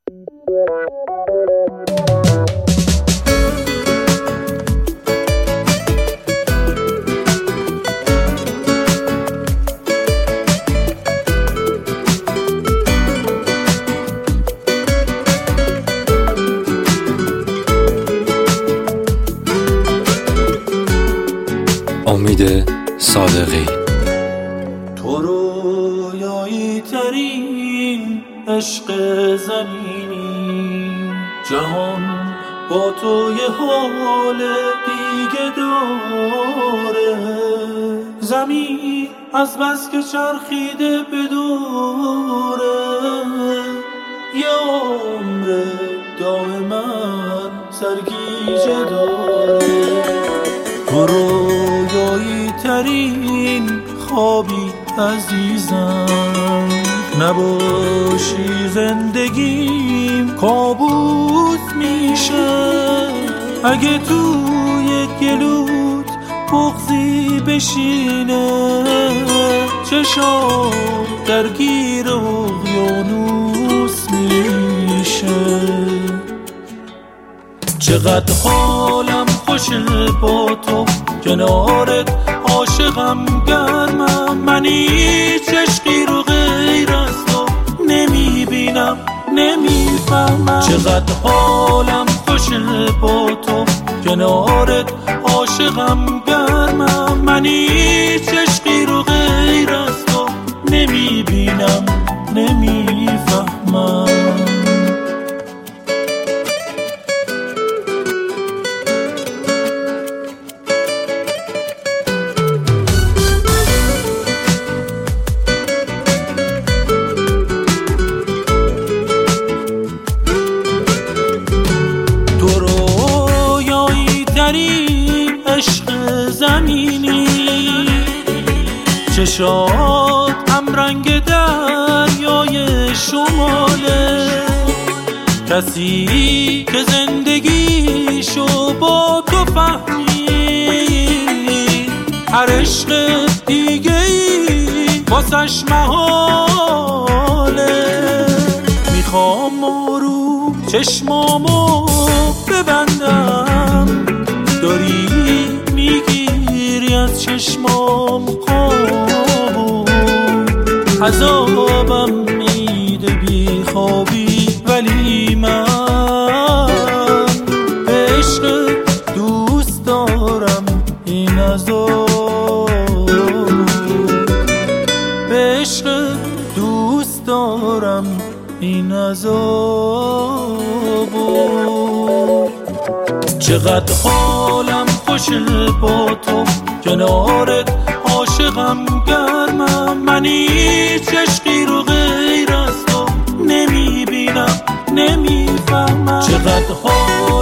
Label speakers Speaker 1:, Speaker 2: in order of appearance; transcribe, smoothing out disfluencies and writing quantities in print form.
Speaker 1: امید صادقی.
Speaker 2: تو رویایی ترین عشق زمینی، جهان با تو یه حال دیگه داره. زمین از بس که چرخیده به دوره، یه عمر دائما سرگیجه داره. تو رویایی ترین خوابی عزیزم، نباشی زندگیم کابوس میشه. اگه توی گلوت بغضی بشینه، چشام درگیر اقیانوس میشه. چقدر حالم خوشه با تو کنارت، عاشقم گرمم. من هیچ عشقی رو غیر از تو نمیبینم، نمیفهمم. چقدر حالم خوشه با تو کنارت، عاشقم گرمم. من هیچ عشقی رو غیر از تو نمیبینم، نمیفهمم. عشق زمینی، چشات هم رنگ دریای شماله. کسی که زندگیشو با تو فهمید، هر عشق دیگه‌ای واسش محاله. میخوام رو چشمامو ببندم، داری میگیری از چشمام خواب، عذابم میده بی خوابی. ولی من به عشق دوست دارم این عذاب، به عشق دوست دارم این عذاب. چقدر حالم خوشه با تو کنارت، عاشقم گرمم. من هیچ عشقی رو غیر از تو نمیبینم، نمیفهمم. چقدر